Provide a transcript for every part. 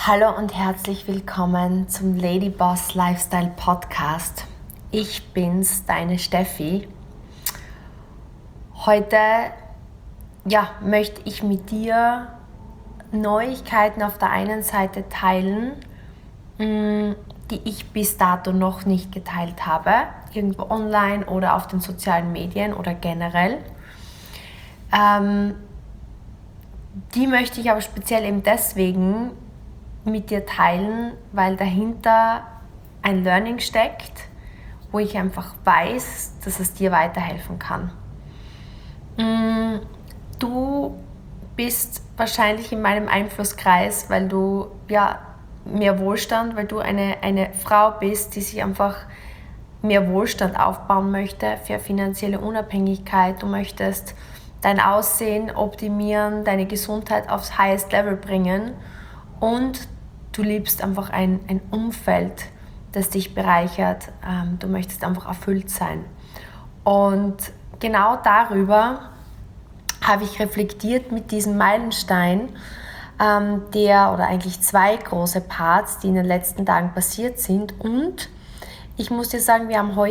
Hallo und herzlich willkommen zum Lady Boss Lifestyle Podcast. Ich bin's, deine Steffi. Heute möchte ich mit dir Neuigkeiten auf der einen Seite teilen, die ich bis dato noch nicht geteilt habe, irgendwo online oder auf den sozialen Medien oder generell. Die möchte ich aber speziell eben deswegen mit dir teilen, weil dahinter ein Learning steckt, wo ich einfach weiß, dass es dir weiterhelfen kann. Du bist wahrscheinlich in meinem Einflusskreis, weil du mehr Wohlstand, weil du eine Frau bist, die sich einfach mehr Wohlstand aufbauen möchte, für finanzielle Unabhängigkeit. Du möchtest dein Aussehen optimieren, deine Gesundheit aufs highest Level bringen und du liebst einfach ein Umfeld, das dich bereichert. Du möchtest einfach erfüllt sein. Und genau darüber habe ich reflektiert mit diesem Meilenstein, oder eigentlich zwei große Parts, die in den letzten Tagen passiert sind. Und ich muss dir sagen, wir haben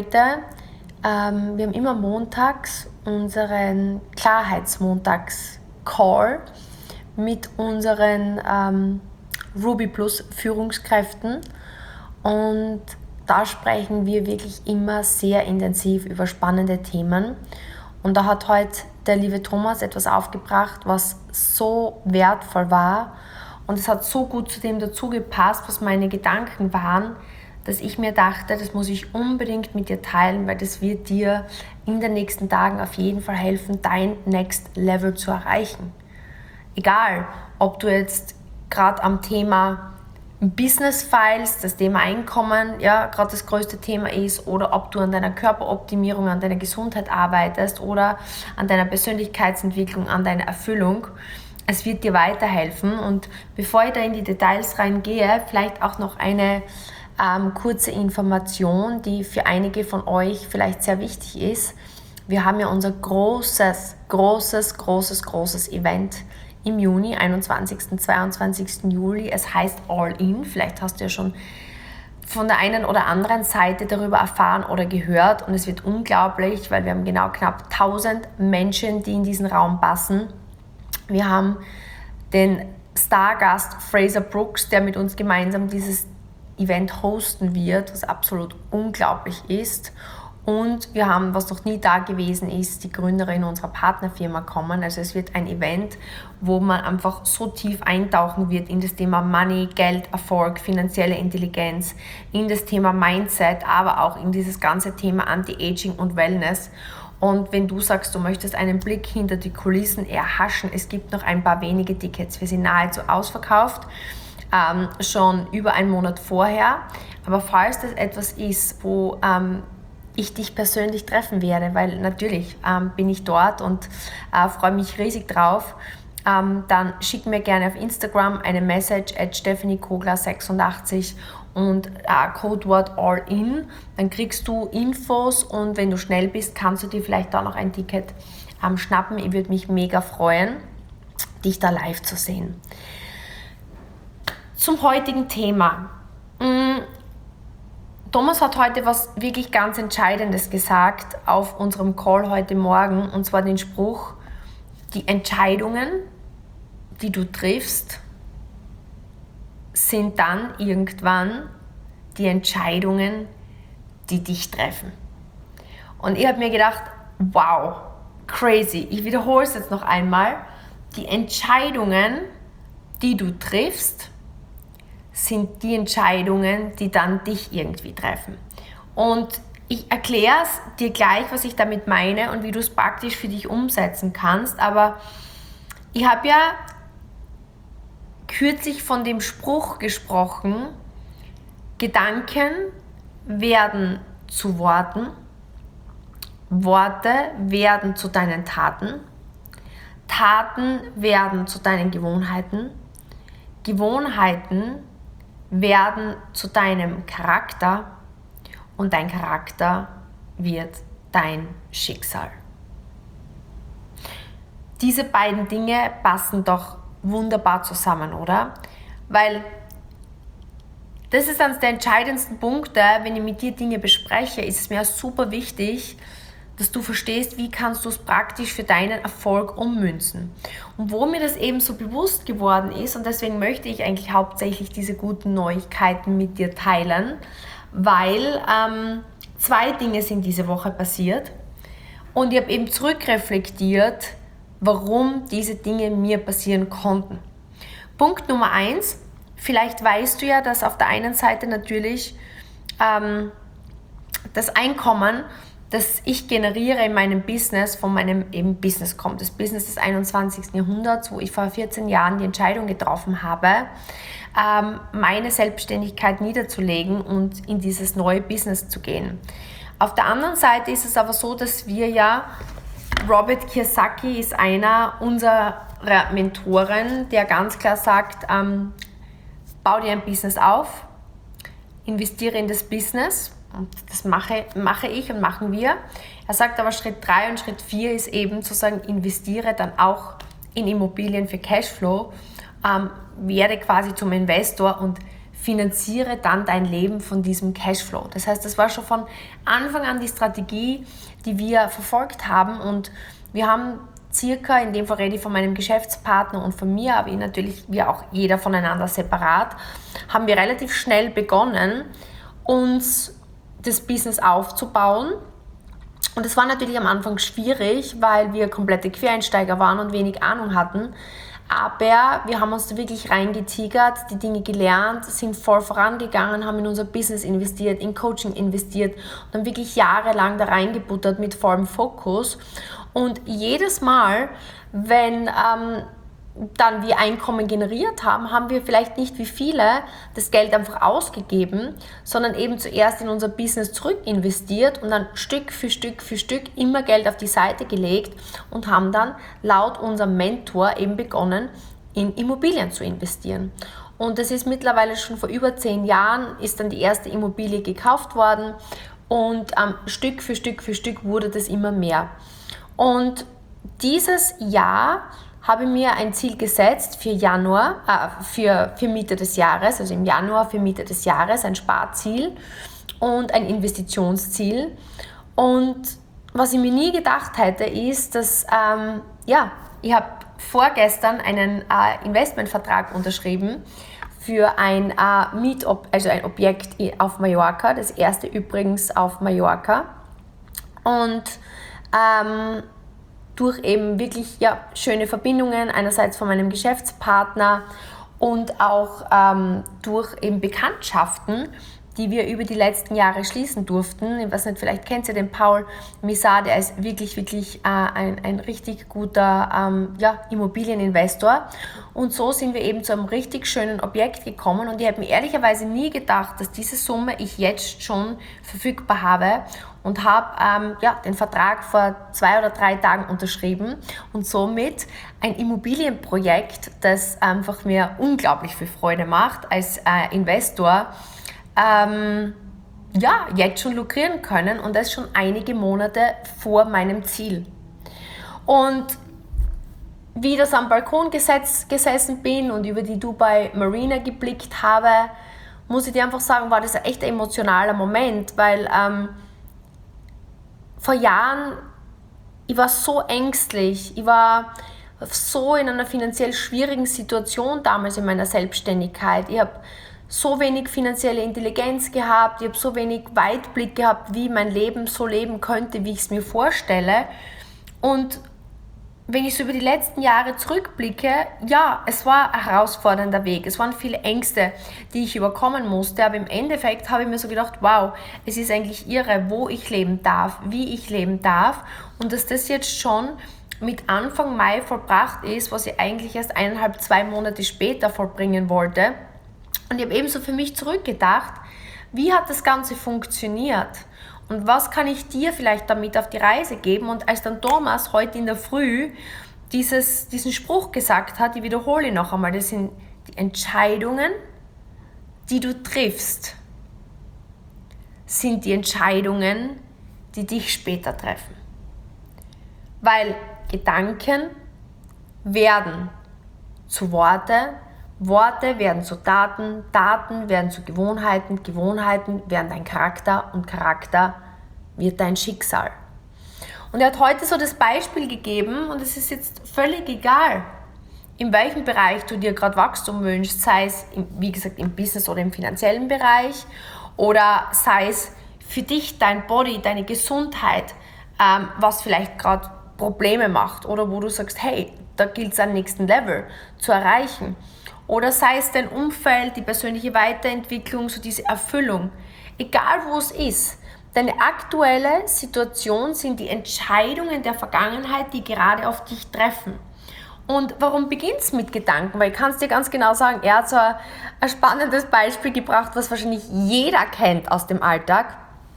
immer montags unseren Klarheitsmontags-Call mit unseren Ruby Plus Führungskräften, und da sprechen wir wirklich immer sehr intensiv über spannende Themen. Und da hat heute der liebe Thomas etwas aufgebracht, was so wertvoll war, und es hat so gut zu dem dazu gepasst, was meine Gedanken waren, dass ich mir dachte, das muss ich unbedingt mit dir teilen, weil das wird dir in den nächsten Tagen auf jeden Fall helfen, dein Next Level zu erreichen. Egal, ob du jetzt gerade am Thema Business Files, das Thema Einkommen, gerade das größte Thema ist, oder ob du an deiner Körperoptimierung, an deiner Gesundheit arbeitest oder an deiner Persönlichkeitsentwicklung, an deiner Erfüllung. Es wird dir weiterhelfen. Und bevor ich da in die Details reingehe, vielleicht auch noch eine kurze Information, die für einige von euch vielleicht sehr wichtig ist. Wir haben ja unser großes Event im Juni, 21. 22. Juli. Es heißt All In. Vielleicht hast du ja schon von der einen oder anderen Seite darüber erfahren oder gehört. Und es wird unglaublich, weil wir haben genau knapp 1000 Menschen, die in diesen Raum passen. Wir haben den Stargast Fraser Brooks, der mit uns gemeinsam dieses Event hosten wird, was absolut unglaublich ist. Und wir haben, was noch nie da gewesen ist, die Gründerin unserer Partnerfirma kommen. Also es wird ein Event, wo man einfach so tief eintauchen wird in das Thema Money, Geld, Erfolg, finanzielle Intelligenz, in das Thema Mindset, aber auch in dieses ganze Thema Anti-Aging und Wellness. Und wenn du sagst, du möchtest einen Blick hinter die Kulissen erhaschen, es gibt noch ein paar wenige Tickets. Wir sind nahezu ausverkauft, schon über einen Monat vorher. Aber falls das etwas ist, wo ich dich persönlich treffen werde, weil natürlich bin ich dort und freue mich riesig drauf, dann schick mir gerne auf Instagram eine Message @stephaniekogler86 und Codewort ALLIN, dann kriegst du Infos, und wenn du schnell bist, kannst du dir vielleicht auch noch ein Ticket schnappen. Ich würde mich mega freuen, dich da live zu sehen. Zum heutigen Thema. Thomas hat heute was wirklich ganz Entscheidendes gesagt auf unserem Call heute Morgen, und zwar den Spruch: Die Entscheidungen, die du triffst, sind dann irgendwann die Entscheidungen, die dich treffen. Und ich habe mir gedacht, wow, crazy. Ich wiederhole es jetzt noch einmal. Die Entscheidungen, die du triffst, sind die Entscheidungen, die dann dich irgendwie treffen. Und ich erkläre es dir gleich, was ich damit meine und wie du es praktisch für dich umsetzen kannst. Aber ich habe ja kürzlich von dem Spruch gesprochen: Gedanken werden zu Worten, Worte werden zu deinen Taten, Taten werden zu deinen Gewohnheiten, Gewohnheiten werden zu deinem Charakter, und dein Charakter wird dein Schicksal. Diese beiden Dinge passen doch wunderbar zusammen, oder? Weil das ist eines der entscheidendsten Punkte, wenn ich mit dir Dinge bespreche, ist es mir super wichtig, dass du verstehst, wie kannst du es praktisch für deinen Erfolg ummünzen. Und wo mir das eben so bewusst geworden ist, und deswegen möchte ich eigentlich hauptsächlich diese guten Neuigkeiten mit dir teilen, weil 2 Dinge sind diese Woche passiert und ich habe eben zurückreflektiert, warum diese Dinge mir passieren konnten. Punkt Nummer 1, vielleicht weißt du ja, dass auf der einen Seite natürlich das Einkommen, das ich generiere in meinem Business, von meinem eben Business kommt. Das Business des 21. Jahrhunderts, wo ich vor 14 Jahren die Entscheidung getroffen habe, meine Selbstständigkeit niederzulegen und in dieses neue Business zu gehen. Auf der anderen Seite ist es aber so, dass wir ja, Robert Kiyosaki ist einer unserer Mentoren, der ganz klar sagt, bau dir ein Business auf, investiere in das Business. Und das mache ich und machen wir. Er sagt aber, Schritt 3 und Schritt 4 ist eben zu sagen, investiere dann auch in Immobilien für Cashflow, werde quasi zum Investor und finanziere dann dein Leben von diesem Cashflow. Das heißt, das war schon von Anfang an die Strategie, die wir verfolgt haben, und wir haben circa, in dem Fall rede ich von meinem Geschäftspartner und von mir, aber natürlich wir auch jeder voneinander separat, haben wir relativ schnell begonnen, uns das Business aufzubauen. Und es war natürlich am Anfang schwierig, weil wir komplette Quereinsteiger waren und wenig Ahnung hatten. Aber wir haben uns da wirklich reingetigert, die Dinge gelernt, sind voll vorangegangen, haben in unser Business investiert, in Coaching investiert und haben wirklich jahrelang da reingebuttert mit vollem Fokus. Und jedes Mal, wenn dann wir Einkommen generiert haben, haben wir vielleicht nicht wie viele das Geld einfach ausgegeben, sondern eben zuerst in unser Business zurück investiert und dann Stück für Stück für Stück immer Geld auf die Seite gelegt und haben dann laut unserem Mentor eben begonnen, in Immobilien zu investieren. Und das ist mittlerweile schon vor über 10 Jahren, ist dann die erste Immobilie gekauft worden und Stück für Stück für Stück wurde das immer mehr. Und dieses Jahr habe mir ein Ziel gesetzt für für Mitte des Jahres, also im Januar für Mitte des Jahres, ein Sparziel und ein Investitionsziel. Und was ich mir nie gedacht hätte, ist, dass, ich habe vorgestern einen Investmentvertrag unterschrieben für ein ein Objekt auf Mallorca, das erste übrigens auf Mallorca. Und durch eben wirklich schöne Verbindungen, einerseits von meinem Geschäftspartner und auch durch eben Bekanntschaften, die wir über die letzten Jahre schließen durften. Ich weiß nicht, vielleicht kennt ihr den Paul Misar, der ist wirklich ein richtig guter Immobilieninvestor. Und so sind wir eben zu einem richtig schönen Objekt gekommen und ich habe mir ehrlicherweise nie gedacht, dass diese Summe ich jetzt schon verfügbar habe, und habe den Vertrag vor 2 oder 3 Tagen unterschrieben und somit ein Immobilienprojekt, das einfach mir unglaublich viel Freude macht als Investor, jetzt schon lukrieren können, und das schon einige Monate vor meinem Ziel. Und wie ich das am Balkon gesessen bin und über die Dubai Marina geblickt habe, muss ich dir einfach sagen, war das ein echt emotionaler Moment, weil vor Jahren, ich war so ängstlich, ich war so in einer finanziell schwierigen Situation damals in meiner Selbstständigkeit. Ich habe so wenig finanzielle Intelligenz gehabt, ich habe so wenig Weitblick gehabt, wie mein Leben so leben könnte, wie ich es mir vorstelle. Und wenn ich so über die letzten Jahre zurückblicke, es war ein herausfordernder Weg. Es waren viele Ängste, die ich überkommen musste, aber im Endeffekt habe ich mir so gedacht, wow, es ist eigentlich irre, wo ich leben darf, wie ich leben darf, und dass das jetzt schon mit Anfang Mai vollbracht ist, was ich eigentlich erst 1,5-2 Monate später vollbringen wollte. Und ich habe ebenso für mich zurückgedacht, wie hat das Ganze funktioniert? Und was kann ich dir vielleicht damit auf die Reise geben? Und als dann Thomas heute in der Früh diesen Spruch gesagt hat, ich wiederhole ihn noch einmal, das sind die Entscheidungen, die du triffst, sind die Entscheidungen, die dich später treffen. Weil Gedanken werden zu Worte Worte werden zu Taten, Taten werden zu Gewohnheiten, Gewohnheiten werden dein Charakter und Charakter wird dein Schicksal. Und er hat heute so das Beispiel gegeben und es ist jetzt völlig egal, in welchem Bereich du dir gerade Wachstum wünschst, sei es, wie gesagt, im Business oder im finanziellen Bereich oder sei es für dich, dein Body, deine Gesundheit, was vielleicht gerade Probleme macht oder wo du sagst, hey, da gilt es am nächsten Level zu erreichen. Oder sei es dein Umfeld, die persönliche Weiterentwicklung, so diese Erfüllung. Egal wo es ist, deine aktuelle Situation sind die Entscheidungen der Vergangenheit, die gerade auf dich treffen. Und warum beginnt es mit Gedanken? Weil ich kann es dir ganz genau sagen, er hat so ein spannendes Beispiel gebracht, was wahrscheinlich jeder kennt aus dem Alltag.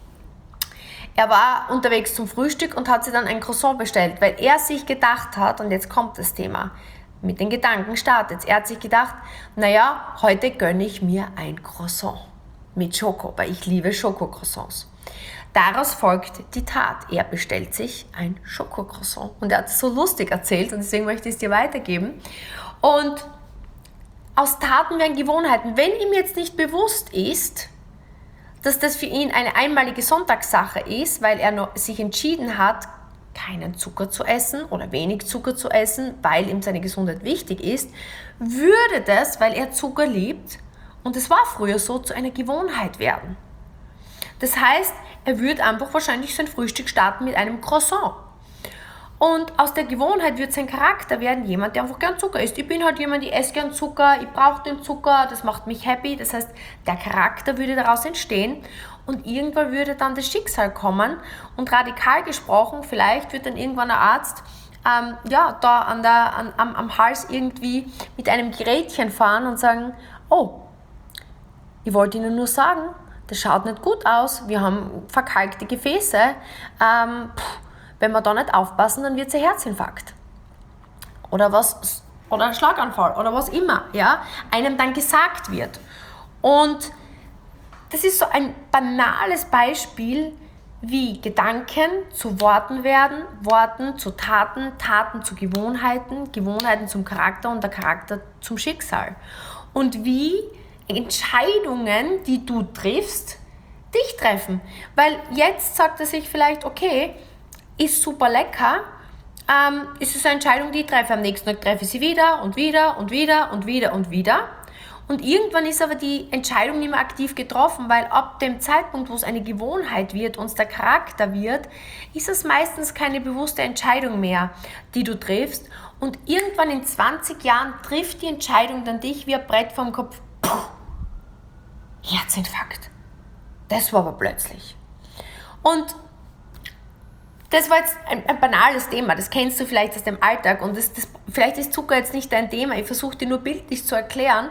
Er war unterwegs zum Frühstück und hat sich dann ein Croissant bestellt, weil er sich gedacht hat, und jetzt kommt das Thema, mit den Gedanken startet. Er hat sich gedacht, naja, heute gönne ich mir ein Croissant mit Schoko, weil ich liebe Schokocroissants. Daraus folgt die Tat. Er bestellt sich ein Schokocroissant. Und er hat es so lustig erzählt und deswegen möchte ich es dir weitergeben. Und aus Taten werden Gewohnheiten. Wenn ihm jetzt nicht bewusst ist, dass das für ihn eine einmalige Sonntagssache ist, weil er sich entschieden hat, keinen Zucker zu essen oder wenig Zucker zu essen, weil ihm seine Gesundheit wichtig ist, würde das, weil er Zucker liebt, und es war früher so, zu einer Gewohnheit werden. Das heißt, er würde einfach wahrscheinlich sein Frühstück starten mit einem Croissant. Und aus der Gewohnheit wird sein Charakter werden jemand, der einfach gern Zucker isst. Ich bin halt jemand, ich esse gern Zucker, ich brauche den Zucker, das macht mich happy. Das heißt, der Charakter würde daraus entstehen und irgendwann würde dann das Schicksal kommen. Und radikal gesprochen, vielleicht wird dann irgendwann ein Arzt da am Hals irgendwie mit einem Gerätchen fahren und sagen, oh, ich wollte Ihnen nur sagen, das schaut nicht gut aus, wir haben verkalkte Gefäße, wenn wir da nicht aufpassen, dann wird es ein Herzinfarkt. Oder ein Schlaganfall oder was immer, ja, einem dann gesagt wird. Und das ist so ein banales Beispiel, wie Gedanken zu Worten werden, Worten zu Taten, Taten zu Gewohnheiten, Gewohnheiten zum Charakter und der Charakter zum Schicksal. Und wie Entscheidungen, die du triffst, dich treffen. Weil jetzt sagt er sich vielleicht, okay, ist super lecker, ist es eine Entscheidung, die ich treffe. Am nächsten Tag treffe ich sie wieder und wieder und wieder und wieder und wieder. Und irgendwann ist aber die Entscheidung nicht mehr aktiv getroffen, weil ab dem Zeitpunkt, wo es eine Gewohnheit wird und es der Charakter wird, ist es meistens keine bewusste Entscheidung mehr, die du triffst. Und irgendwann in 20 Jahren trifft die Entscheidung dann dich wie ein Brett vom Kopf. Puh, Herzinfarkt. Das war aber plötzlich. Und das war jetzt ein banales Thema, das kennst du vielleicht aus dem Alltag und vielleicht ist Zucker jetzt nicht dein Thema, ich versuche dir nur bildlich zu erklären.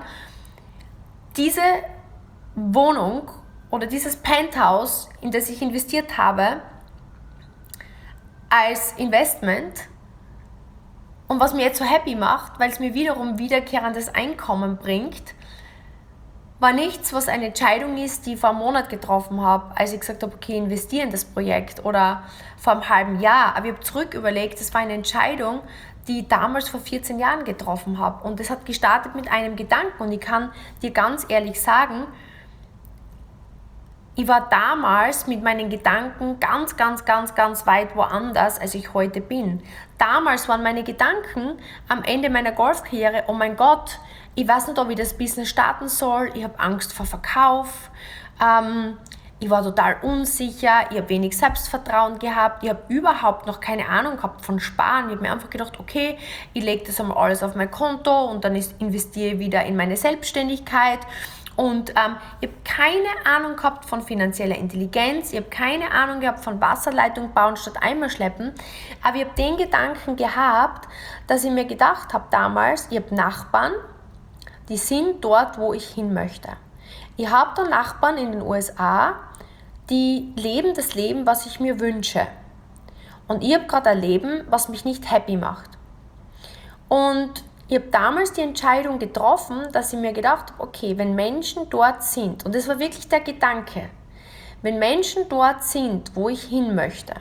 Diese Wohnung oder dieses Penthouse, in das ich investiert habe, als Investment und was mir jetzt so happy macht, weil es mir wiederum wiederkehrendes Einkommen bringt, war nichts, was eine Entscheidung ist, die ich vor einem Monat getroffen habe, als ich gesagt habe, okay, investiere in das Projekt oder vor einem halben Jahr. Aber ich habe zurück überlegt, das war eine Entscheidung, die ich damals vor 14 Jahren getroffen habe. Und das hat gestartet mit einem Gedanken. Und ich kann dir ganz ehrlich sagen, ich war damals mit meinen Gedanken ganz weit woanders, als ich heute bin. Damals waren meine Gedanken am Ende meiner Golfkarriere, oh mein Gott, ich weiß nicht, ob ich das Business starten soll, ich habe Angst vor Verkauf, ich war total unsicher, ich habe wenig Selbstvertrauen gehabt, ich habe überhaupt noch keine Ahnung gehabt von Sparen. Ich habe mir einfach gedacht, okay, ich lege das einmal alles auf mein Konto und dann investiere ich wieder in meine Selbstständigkeit. Und ich habe keine Ahnung gehabt von finanzieller Intelligenz, ich habe keine Ahnung gehabt von Wasserleitung bauen statt Eimer schleppen, aber ich habe den Gedanken gehabt, dass ich mir gedacht habe damals, ich habe Nachbarn, die sind dort, wo ich hin möchte. Ich habe da Nachbarn in den USA, die leben das Leben, was ich mir wünsche. Und ich habe gerade ein Leben, was mich nicht happy macht. Und ich habe damals die Entscheidung getroffen, dass ich mir gedacht habe, okay, wenn Menschen dort sind, und das war wirklich der Gedanke, wenn Menschen dort sind, wo ich hin möchte,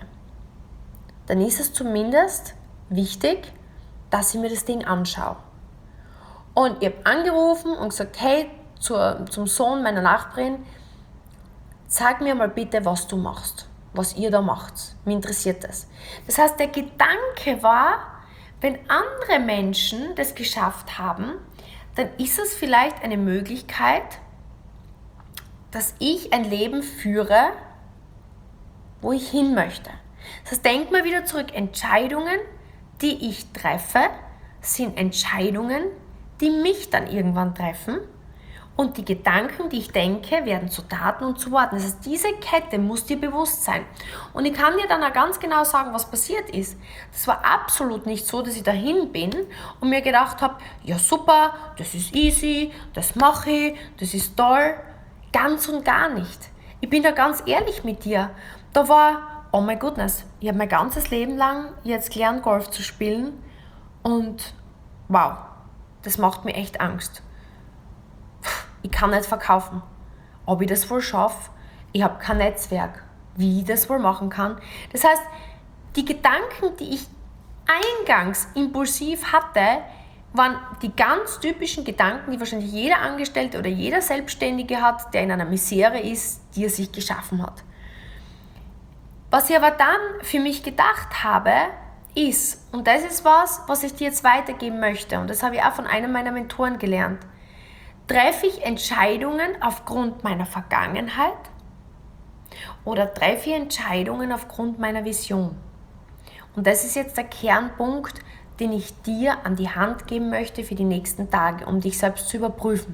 dann ist es zumindest wichtig, dass ich mir das Ding anschaue. Und ich habe angerufen und gesagt, hey, zum Sohn meiner Nachbarin, sag mir mal bitte, was du machst, was ihr da macht. Mich interessiert das. Das heißt, der Gedanke war, wenn andere Menschen das geschafft haben, dann ist es vielleicht eine Möglichkeit, dass ich ein Leben führe, wo ich hin möchte. Das heißt, denk mal wieder zurück, Entscheidungen, die ich treffe, sind Entscheidungen, die mich dann irgendwann treffen. Und die Gedanken, die ich denke, werden zu Taten und zu Worten. Das heißt, diese Kette muss dir bewusst sein. Und ich kann dir dann auch ganz genau sagen, was passiert ist. Das war absolut nicht so, dass ich dahin bin und mir gedacht habe, ja super, das ist easy, das mache ich, das ist toll. Ganz und gar nicht. Ich bin da ganz ehrlich mit dir. Da war, oh my goodness, ich habe mein ganzes Leben lang jetzt gelernt, Golf zu spielen und wow, das macht mir echt Angst. Ich kann nicht verkaufen. Ob ich das wohl schaffe? Ich habe kein Netzwerk. Wie ich das wohl machen kann? Das heißt, die Gedanken, die ich eingangs impulsiv hatte, waren die ganz typischen Gedanken, die wahrscheinlich jeder Angestellte oder jeder Selbstständige hat, der in einer Misere ist, die er sich geschaffen hat. Was ich aber dann für mich gedacht habe, ist, und das ist was ich dir jetzt weitergeben möchte, und das habe ich auch von einem meiner Mentoren gelernt, treffe ich Entscheidungen aufgrund meiner Vergangenheit oder treffe ich Entscheidungen aufgrund meiner Vision? Und das ist jetzt der Kernpunkt, den ich dir an die Hand geben möchte für die nächsten Tage, um dich selbst zu überprüfen.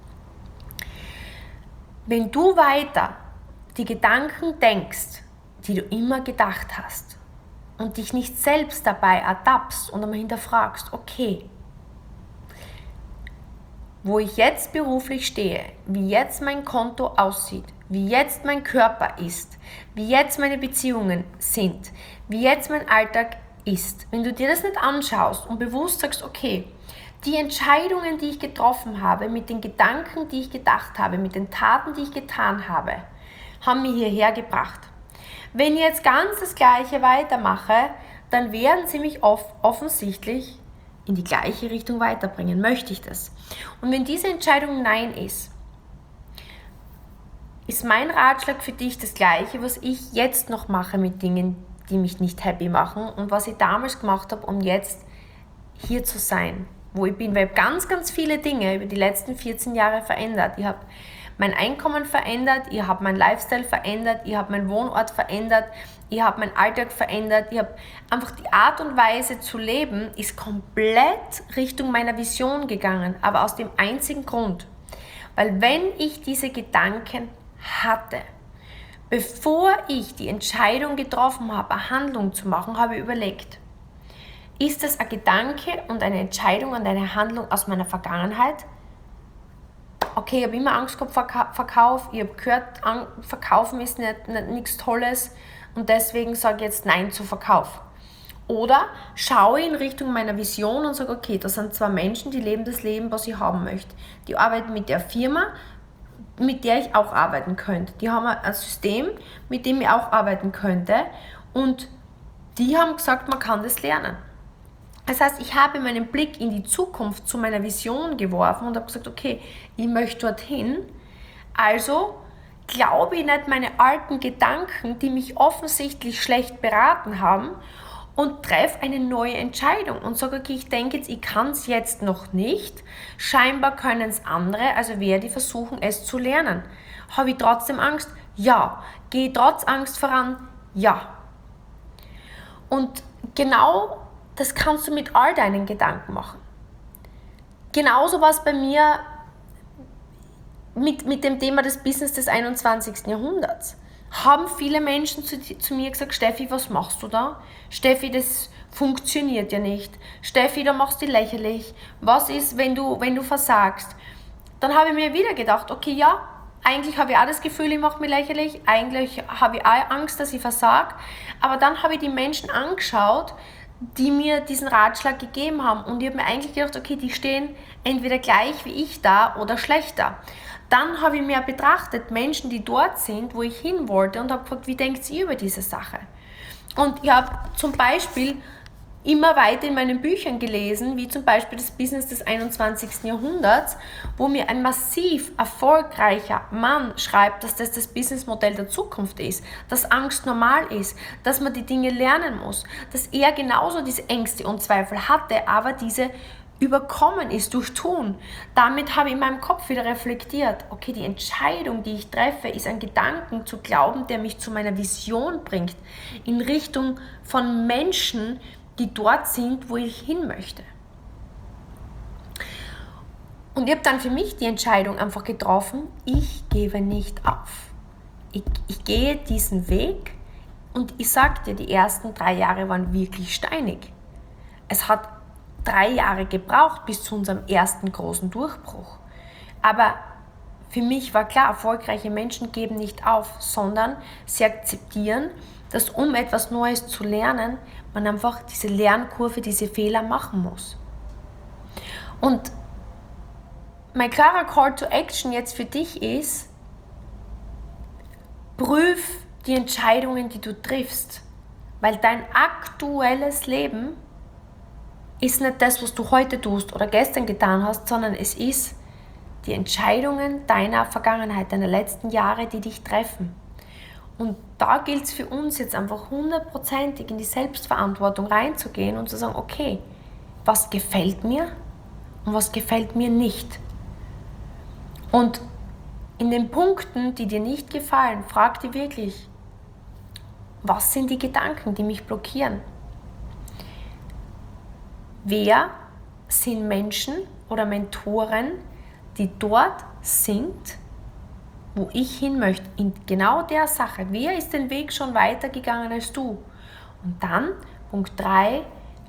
Wenn du weiter die Gedanken denkst, die du immer gedacht hast und dich nicht selbst dabei ertappst und einmal hinterfragst, okay, wo ich jetzt beruflich stehe, wie jetzt mein Konto aussieht, wie jetzt mein Körper ist, wie jetzt meine Beziehungen sind, wie jetzt mein Alltag ist. Wenn du dir das nicht anschaust und bewusst sagst, okay, die Entscheidungen, die ich getroffen habe, mit den Gedanken, die ich gedacht habe, mit den Taten, die ich getan habe, haben mich hierher gebracht. Wenn ich jetzt ganz das Gleiche weitermache, dann werden sie mich offensichtlich in die gleiche Richtung weiterbringen. Möchte ich das? Und wenn diese Entscheidung Nein ist mein Ratschlag für dich das Gleiche, was ich jetzt noch mache mit Dingen, die mich nicht happy machen und was ich damals gemacht habe, um jetzt hier zu sein, wo ich bin. Weil ich habe ganz, ganz viele Dinge über die letzten 14 Jahre verändert. Ich habe mein Einkommen verändert, ich habe mein Lifestyle verändert, ich habe meinen Wohnort verändert, ich habe meinen Alltag verändert, ich habe einfach die Art und Weise zu leben, ist komplett Richtung meiner Vision gegangen, aber aus dem einzigen Grund, weil wenn ich diese Gedanken hatte, bevor ich die Entscheidung getroffen habe, eine Handlung zu machen, habe ich überlegt, ist das ein Gedanke und eine Entscheidung und eine Handlung aus meiner Vergangenheit? Okay, ich habe immer Angst gehabt vor Verkauf, ich habe gehört, Verkaufen ist nichts Tolles und deswegen sage ich jetzt Nein zu Verkauf. Oder schaue in Richtung meiner Vision und sage, okay, das sind zwei Menschen, die leben das Leben, was ich haben möchte. Die arbeiten mit der Firma, mit der ich auch arbeiten könnte. Die haben ein System, mit dem ich auch arbeiten könnte und die haben gesagt, man kann das lernen. Das heißt, ich habe meinen Blick in die Zukunft zu meiner Vision geworfen und habe gesagt, okay, ich möchte dorthin. Also glaube ich nicht meine alten Gedanken, die mich offensichtlich schlecht beraten haben und treffe eine neue Entscheidung und sage, okay, ich denke jetzt, ich kann es jetzt noch nicht. Scheinbar können es andere, also werde ich versuchen, es zu lernen. Habe ich trotzdem Angst? Ja. Gehe ich trotz Angst voran? Ja. Und genau das kannst du mit all deinen Gedanken machen. Genauso war es bei mir mit dem Thema des Business des 21. Jahrhunderts. Haben viele Menschen zu mir gesagt, Steffi, was machst du da? Steffi, das funktioniert ja nicht. Steffi, da machst du dich lächerlich. Was ist, wenn du versagst? Dann habe ich mir wieder gedacht, okay, ja, eigentlich habe ich auch das Gefühl, ich mache mich lächerlich. Eigentlich habe ich auch Angst, dass ich versage. Aber dann habe ich die Menschen angeschaut, die mir diesen Ratschlag gegeben haben. Und ich habe mir eigentlich gedacht, okay, die stehen entweder gleich wie ich da oder schlechter. Dann habe ich mir betrachtet, Menschen, die dort sind, wo ich hin wollte und habe gefragt, wie denkt ihr über diese Sache? Und ich habe zum Beispiel immer weiter in meinen Büchern gelesen, wie zum Beispiel das Business des 21. Jahrhunderts, wo mir ein massiv erfolgreicher Mann schreibt, dass das Businessmodell der Zukunft ist, dass Angst normal ist, dass man die Dinge lernen muss, dass er genauso diese Ängste und Zweifel hatte, aber diese überkommen ist durch Tun. Damit habe ich in meinem Kopf wieder reflektiert, okay, die Entscheidung, die ich treffe, ist ein Gedanken zu glauben, der mich zu meiner Vision bringt, in Richtung von Menschen, die dort sind, wo ich hin möchte. Und ich habe dann für mich die Entscheidung einfach getroffen, ich gebe nicht auf. Ich gehe diesen Weg und ich sage dir, die ersten 3 Jahre waren wirklich steinig. Es hat 3 Jahre gebraucht bis zu unserem ersten großen Durchbruch. Aber für mich war klar, erfolgreiche Menschen geben nicht auf, sondern sie akzeptieren, dass um etwas Neues zu lernen, man einfach diese Lernkurve, diese Fehler machen muss. Und mein klarer Call to Action jetzt für dich ist, prüf die Entscheidungen, die du triffst, weil dein aktuelles Leben ist nicht das, was du heute tust oder gestern getan hast, sondern es ist die Entscheidungen deiner Vergangenheit, deiner letzten Jahre, die dich treffen. Und da gilt es für uns jetzt einfach 100%ig in die Selbstverantwortung reinzugehen und zu sagen, okay, was gefällt mir und was gefällt mir nicht. Und in den Punkten, die dir nicht gefallen, frag dir wirklich, was sind die Gedanken, die mich blockieren? Wer sind Menschen oder Mentoren, die dort sind, wo ich hin möchte, in genau der Sache. Wer ist den Weg schon weitergegangen als du? Und dann, Punkt 3,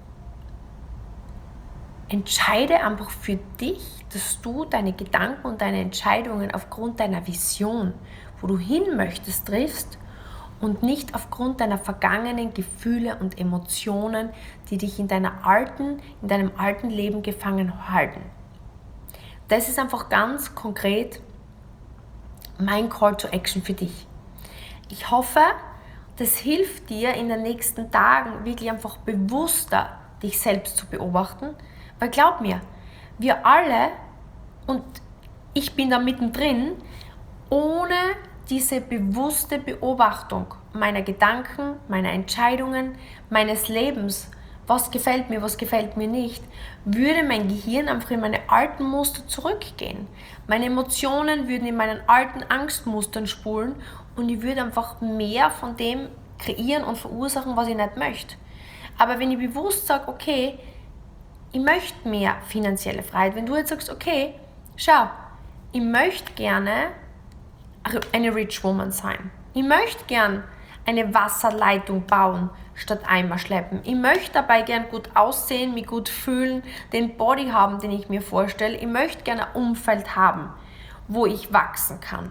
entscheide einfach für dich, dass du deine Gedanken und deine Entscheidungen aufgrund deiner Vision, wo du hin möchtest, triffst und nicht aufgrund deiner vergangenen Gefühle und Emotionen, die dich in deinem alten Leben gefangen halten. Das ist einfach ganz konkret mein Call to Action für dich. Ich hoffe, das hilft dir in den nächsten Tagen wirklich einfach bewusster dich selbst zu beobachten, weil glaub mir, wir alle, und ich bin da mittendrin, ohne diese bewusste Beobachtung meiner Gedanken, meiner Entscheidungen, meines Lebens, was gefällt mir nicht, würde mein Gehirn einfach in meine alten Muster zurückgehen. Meine Emotionen würden in meinen alten Angstmustern spulen und ich würde einfach mehr von dem kreieren und verursachen, was ich nicht möchte. Aber wenn ich bewusst sage, okay, ich möchte mehr finanzielle Freiheit, wenn du jetzt sagst, okay, schau, ich möchte gerne eine Rich Woman sein. Ich möchte gern eine Wasserleitung bauen, statt Eimer schleppen. Ich möchte dabei gern gut aussehen, mich gut fühlen, den Body haben, den ich mir vorstelle. Ich möchte gerne ein Umfeld haben, wo ich wachsen kann.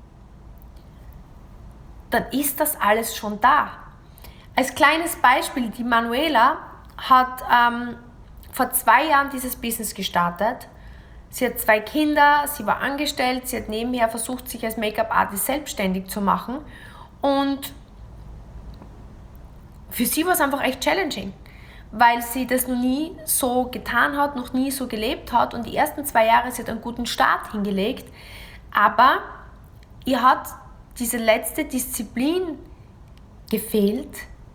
Dann ist das alles schon da. Als kleines Beispiel, die Manuela hat vor 2 Jahren dieses Business gestartet. Sie hat 2 Kinder, sie war angestellt, sie hat nebenher versucht, sich als Make-up-Artist selbstständig zu machen und für sie war es einfach echt challenging, weil sie das noch nie so getan hat, noch nie so gelebt hat und die ersten 2 Jahre, sie hat einen guten Start hingelegt, aber ihr hat diese letzte Disziplin gefehlt,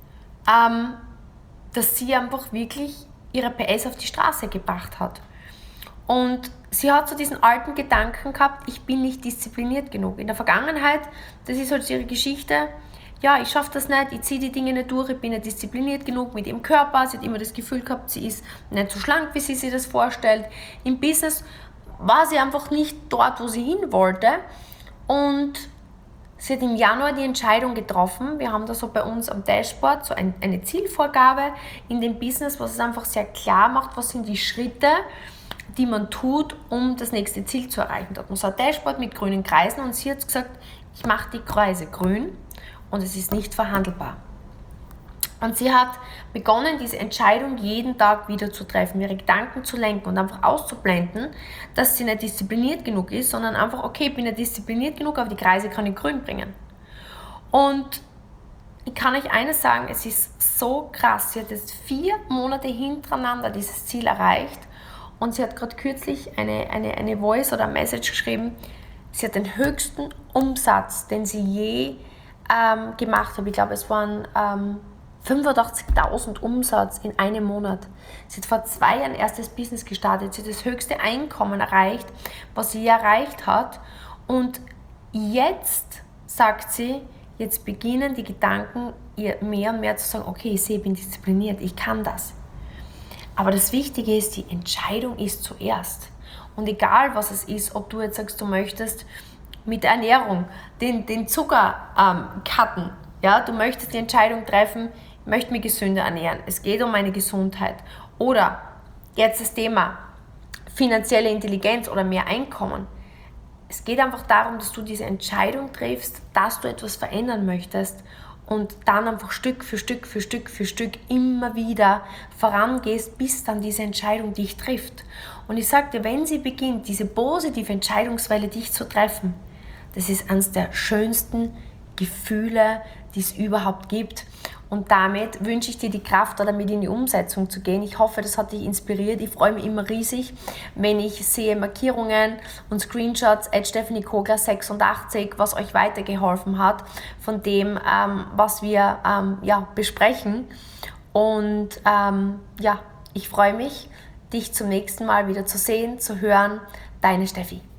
dass sie einfach wirklich ihre PS auf die Straße gebracht hat. Und sie hat so diesen alten Gedanken gehabt, ich bin nicht diszipliniert genug. In der Vergangenheit, das ist halt so ihre Geschichte, ja, ich schaffe das nicht, ich ziehe die Dinge nicht durch, ich bin nicht diszipliniert genug mit ihrem Körper, sie hat immer das Gefühl gehabt, sie ist nicht so schlank, wie sie sich das vorstellt. Im Business war sie einfach nicht dort, wo sie hin wollte und sie hat im Januar die Entscheidung getroffen, wir haben da so bei uns am Dashboard so eine Zielvorgabe in dem Business, was es einfach sehr klar macht, was sind die Schritte, die man tut, um das nächste Ziel zu erreichen. Da hat man so ein Dashboard mit grünen Kreisen und sie hat gesagt, ich mache die Kreise grün und es ist nicht verhandelbar. Und sie hat begonnen, diese Entscheidung jeden Tag wieder zu treffen, ihre Gedanken zu lenken und einfach auszublenden, dass sie nicht diszipliniert genug ist, sondern einfach, okay, ich bin nicht diszipliniert genug, aber die Kreise kann ich grün bringen. Und ich kann euch eines sagen, es ist so krass. Sie hat jetzt 4 Monate hintereinander dieses Ziel erreicht und sie hat gerade kürzlich eine Voice oder eine Message geschrieben. Sie hat den höchsten Umsatz, den sie je gemacht hat. Ich glaube, es waren 85.000 Umsatz in einem Monat. Sie hat vor 2 Jahren erst das Business gestartet. Sie hat das höchste Einkommen erreicht, was sie je erreicht hat. Und jetzt sagt sie, jetzt beginnen die Gedanken, ihr mehr und mehr zu sagen, okay, ich sehe, ich bin diszipliniert, ich kann das. Aber das Wichtige ist, die Entscheidung ist zuerst. Und egal was es ist, ob du jetzt sagst, du möchtest mit der Ernährung den Zucker cutten, ja, du möchtest die Entscheidung treffen, ich möchte mich gesünder ernähren, es geht um meine Gesundheit. Oder jetzt das Thema finanzielle Intelligenz oder mehr Einkommen. Es geht einfach darum, dass du diese Entscheidung triffst, dass du etwas verändern möchtest und dann einfach Stück für Stück für Stück für Stück immer wieder vorangehst, bis dann diese Entscheidung dich trifft. Und ich sage dir, wenn sie beginnt, diese positive Entscheidungswelle dich zu treffen, das ist eines der schönsten Gefühle, die es überhaupt gibt. Und damit wünsche ich dir die Kraft, da damit in die Umsetzung zu gehen. Ich hoffe, das hat dich inspiriert. Ich freue mich immer riesig, wenn ich sehe Markierungen und Screenshots @StephanieKogler86, was euch weitergeholfen hat von dem, was wir besprechen. Und ich freue mich, dich zum nächsten Mal wieder zu sehen, zu hören. Deine Steffi.